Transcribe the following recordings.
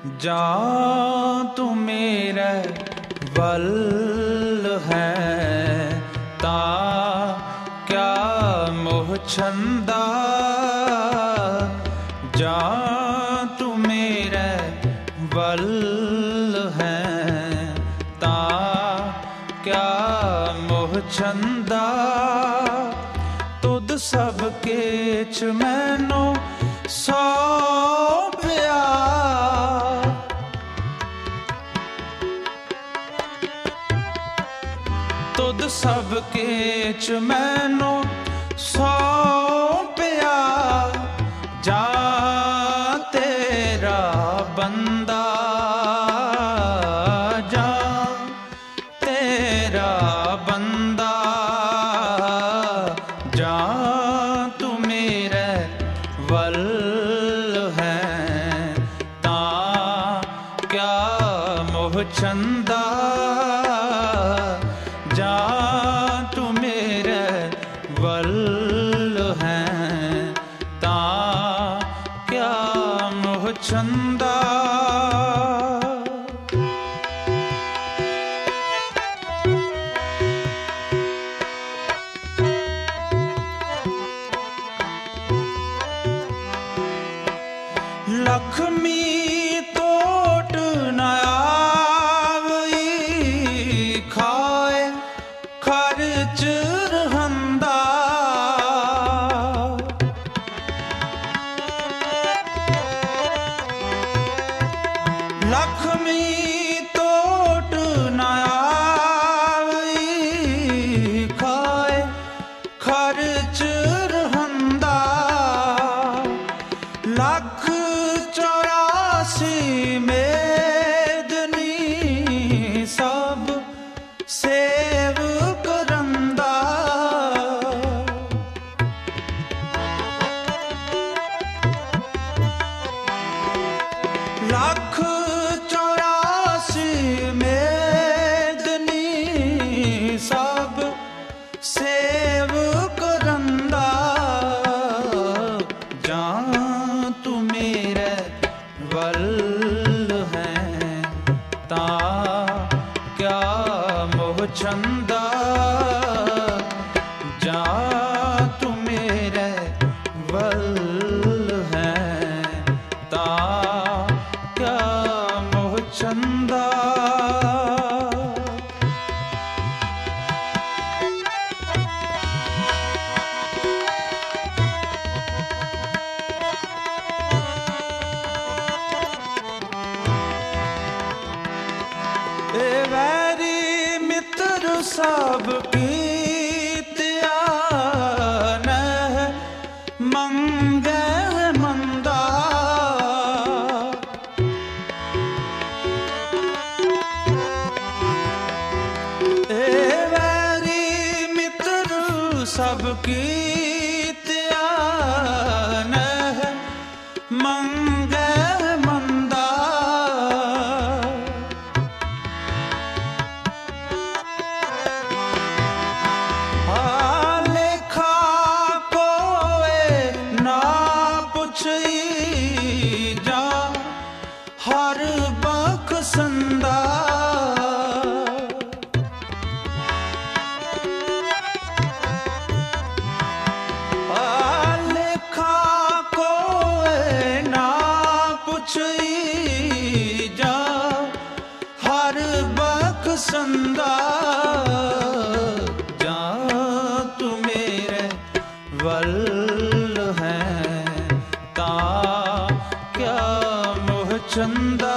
जा तू मेरे वल है ता क्या मोह छंदा। जा तू मेरे वल है ता क्या मोह छंदा। तुद सब केच मैनू सौंपिया। तुद सब केच मैनू सौंपिया। जा तेरा बंदा जा तेरा बंदा। जा तू मेरे वल है ता क्या मोह छंदा। जा तू मेरे वल है ता क्या मोह छंदा। लक्ष्मी तोट न आवई खाए खर्च रहंदा। लक्ष्मी तोट न आवई खाए खर्च रहंदा। लख 84 मेदनी सब सेव करंदा। लख 84 मेदनी सब सेव करंदा। जा तू मेरे वल है ता क्या मोह छंदा। जा तू मेरे वल है ता क्या मोह छंदा। ए वैरी मित्र सब कीतिया न मंगे मंदा। ए वैरी मित्र सब कीतिया न मंगे मंदा। लेखा कोए ना पुछई जा हर बख्शंदा। लेखा कोए ना पुछई जा हर बख्शंदा। जा तू मेरे वल है ता क्या मोह छंदा।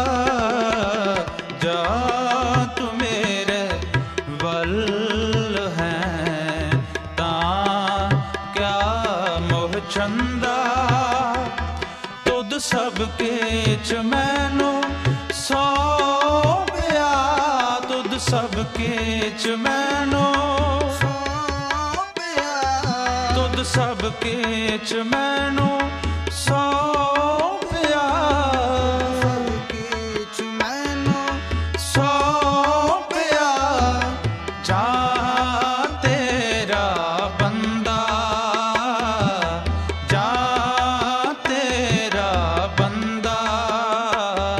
जा तू मेरे वल है ता क्या मोह छंदा। तुद सब केच मैनू सौंपिया। तुद सब केच मैनू सौंपिया। तुद सब केच मैनू सौंपिया। केच मैनू सौंपिया। जा तेरा बंदा जा तेरा बंदा।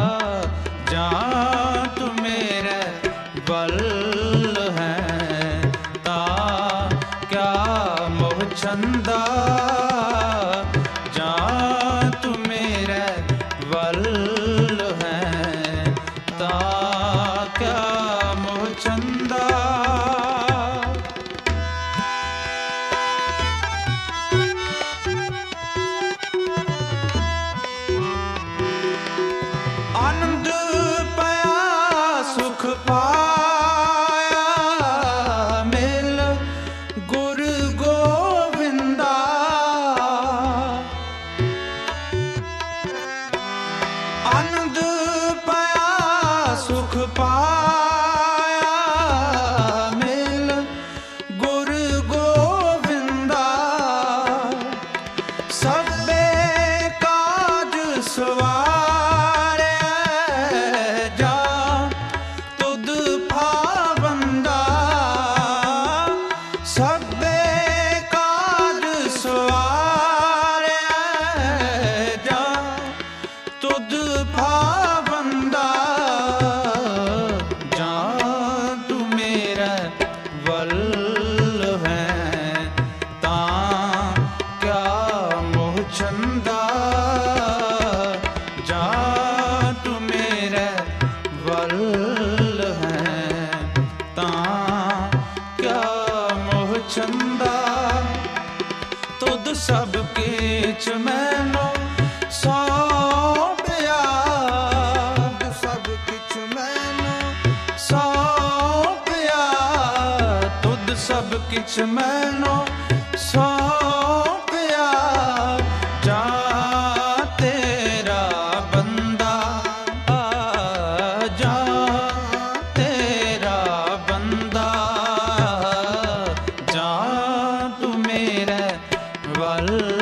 ਆਨੰਦ ਪਾਇਆ ਸੁਖ ਪਾਇਆ ਮਿਲ ਗੁਰ ਗੋਬਿੰਦਾ ਸਭੇ ਕਾਜ ਸਵਾਰਿਆ ਜਾ ਤੁਧ ਭਾਵੰਦਾ ਸਭੇ ਕਾਜ ਸਵਾਰਿਆ ਜਾ ਤੁਧ ਭਾਵੰਦਾ ਜਾਂ ਤੂੰ ਮੇਰਾ ਵੱਲ ਹੈ ਤਾਂ ਕਿਆ ਮੋਹ ਚੰਦਾ ਜਾਂ ਤੂੰ ਮੇਰੇ ਵੱਲ ਹੈ ਤਾਂ ਕਿਆ ਮੋਹ ਚੰਦਾ ਤੁਧ ਸਭ ਕੀਚ ਮੈਨੂੰ ਸੌਂਪਿਆ ਸਭ ਕਿਛ ਮੈਨੂੰ ਸੌਂਪਿਆ ਤੁਧ ਸਭ ਕਿਛ ਮੈਨੂੰ ਸੌਂਪਿਆ ਜਾ ਤੇਰਾ ਬੰਦਾ ਜਾ ਤੇਰਾ ਬੰਦਾ ਜਾ ਤੂੰ ਮੇਰੇ ਵੱਲ